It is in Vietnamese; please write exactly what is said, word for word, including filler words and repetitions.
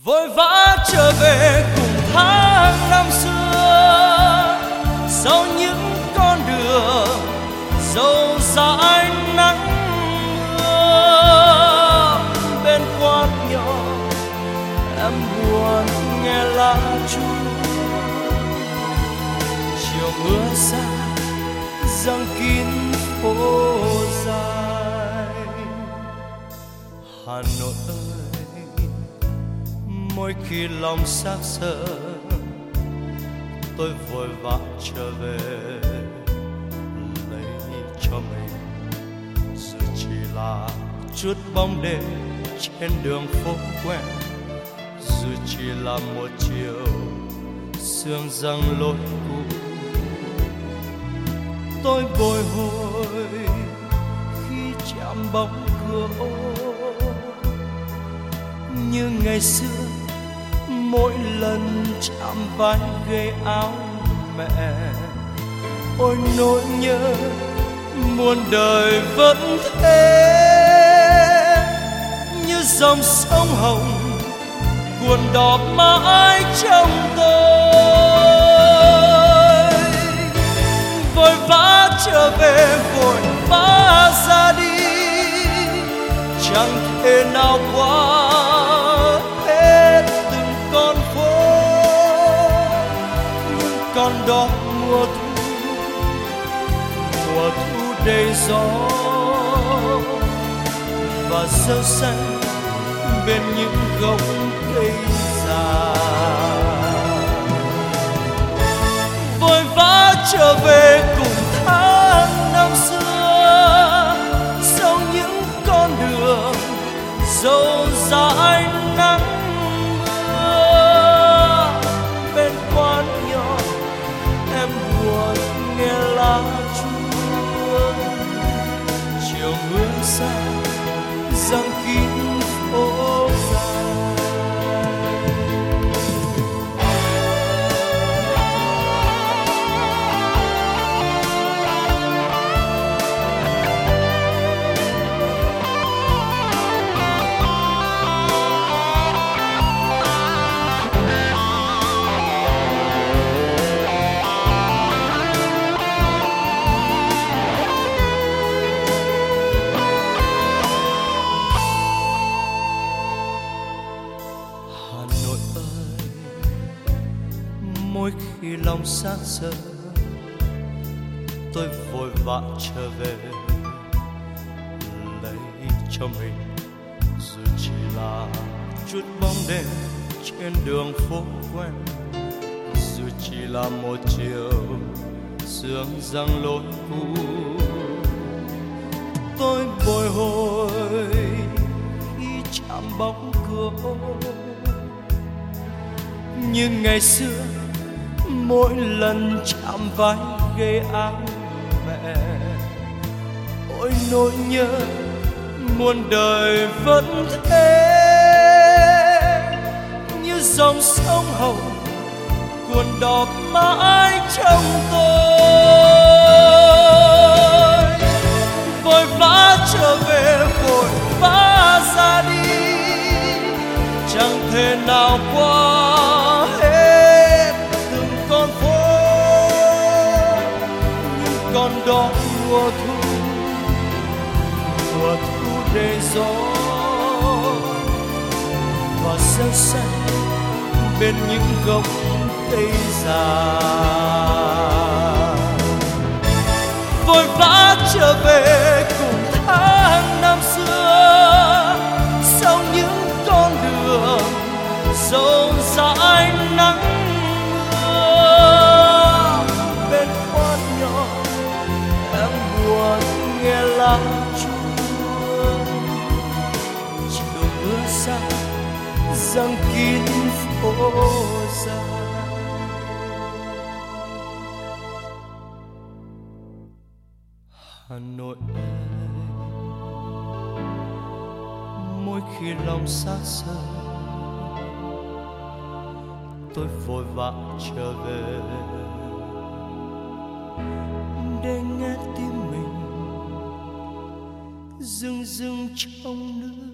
vội vã trở về cùng tháng năm xưa, sau những con đường dẫu dãi nắng mưa. Bên quán nhỏ em buồn nghe lá chuông, chiều mưa xa giăng kín phố dài. Hà Nội ơi, mỗi khi lòng xác sợ, tôi vội vã trở về lấy cho mình, dù chỉ là chút bóng đêm trên đường phố quen, dù chỉ là một chiều sương giăng lối cũ. Tôi bồi hồi khi chạm bóng cửa ô, như ngày xưa mỗi lần chạm vai ghế áo mẹ. Ôi nỗi nhớ muôn đời vẫn thế, như dòng sông Hồng cuồn đỏ mãi trong tôi. Vội vã trở về, vội vã ra đi, chẳng thể nào qua hết từng con phố. Nhưng còn đó mùa thu, mùa thu đầy gió và rêu xanh bên những gốc cây già. Vội vã trở về cùng tháng năm xưa, sau những con đường dẫu dãi nắng mưa. Bên quán nhỏ em buồn nghe lá chuông, chiều mưa xa giăng kín phố dài. Mỗi khi lòng xác sợ, tôi vội vã trở về lấy cho mình, dù chỉ là chút bóng đêm trên đường phố quen, dù chỉ là một chiều sương giăng lối cũ. Tôi bồi hồi khi chạm bóng cửa ô, như ngày xưa mỗi lần chạm vai ghế áo mẹ. Ôi nỗi nhớ muôn đời vẫn thế, như dòng sông Hồng cuồn đỏ mãi trong tôi. Vội vã trở về, vội vã ra đi, chẳng thể nào qua hết từng con phố. Nhưng còn đó mùa thu, mùa thu đầy gió và rêu xanh bên những gốc cây già. Vội vã trở về cùng tháng năm xưa, sau những con đường dẫu dãi nắng mưa. Bên quán nhỏ em buồn nghe lá chuông, chiều mưa xa giăng kín phố dài. Hà Nội ơi, mỗi khi lòng xác sợ, tôi vội vã trở về để nghe tim mình rưng rưng trong nước.